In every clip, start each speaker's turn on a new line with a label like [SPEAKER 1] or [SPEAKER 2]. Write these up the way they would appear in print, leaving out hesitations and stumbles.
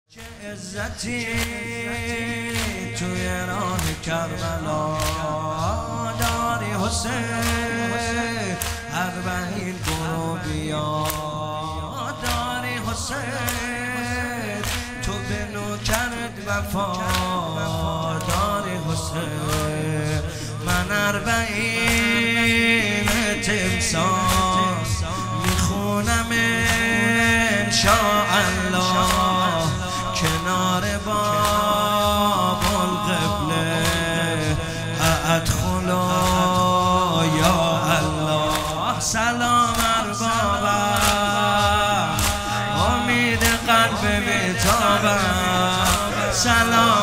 [SPEAKER 1] چه عزتی توی راه کربلا داری حسین، اربعین برو بیا داری حسین، تو به نوکرت وفا داری حسین، من اربعین تمساح میخونم انشاءالله کنار باب القبله ادخلا یا الله. سلام اربابم امید قلب بیتابم، سلام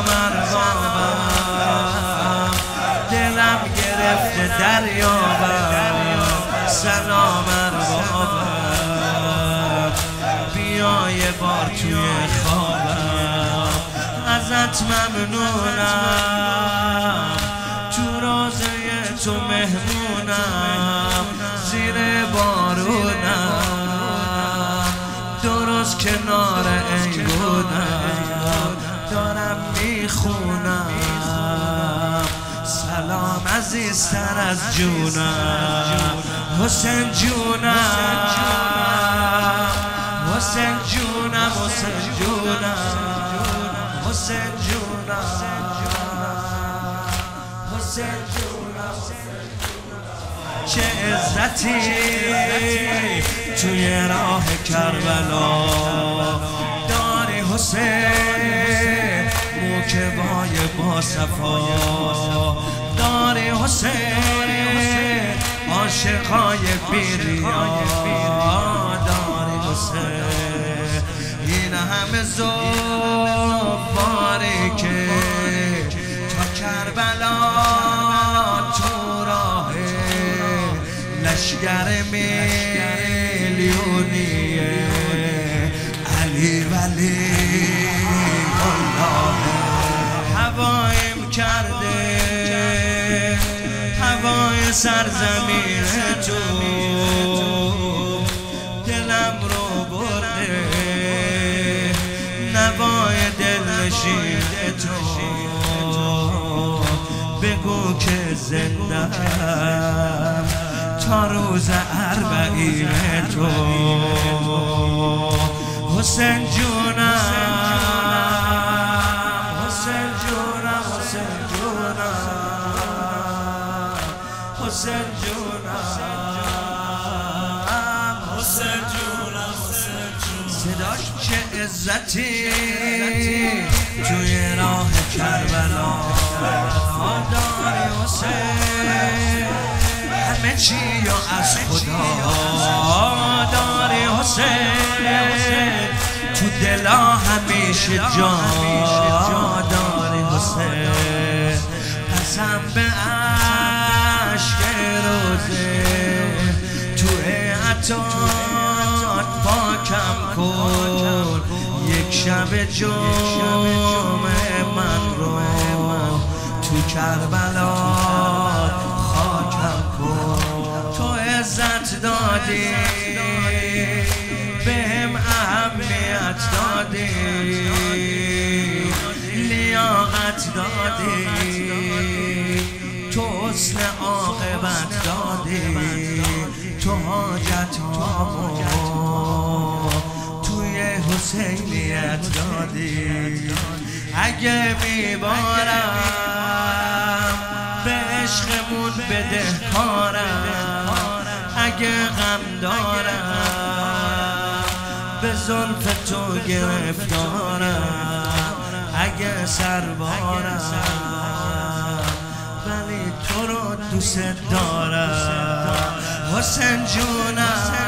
[SPEAKER 1] اربابم دلم گرفته دریابم، سلام اربابم بیا یه بار توی خوابم ازت ممنونم، تو روزه تو مهمونم زیر بارونم درست کنار ایوونم دارم میخونم، سلام عزیزتر از جونم حسین جونم، حسین جونم، حسین جونم، حسین جونم، حسین جونم. چه عزتی توی راه کربلا داری حسین، موکبای با صفا داری حسین، عاشقای بیریا داری حسین، این همه زواری که تا کربلا تو راه لشگر میلیونیه علی ولی الله هوایم کرده هوای سرزمین تو، دلم رو برده نوای دلنشین تو، بگو که زندم تا روز اربعین تو، حسین جونم، حسین جونم، حسین جونم، حسین جونم، حسین جونم، صداش چه عزتی توی راه کربلا داری حسین، همه چی یا از خدا داری حسین، تو دلا همیشه جا داری حسین، قسم به عشق روزه تو عطات پاکم کن، یک شب جمعه من رو تو کربلا خاکم کن، تو عزت دادی بهم اهمیت دادی لیاقت دادی تو حسن عاقبت دادی تو حاجت هامو توی حسینیت دادی، اگه میبارم به عشقمون بدهکارم، اگه غم دارم به زلف تو گرفتارم، اگه سربارم ولی تو رو دوست دارم، حسین جونم،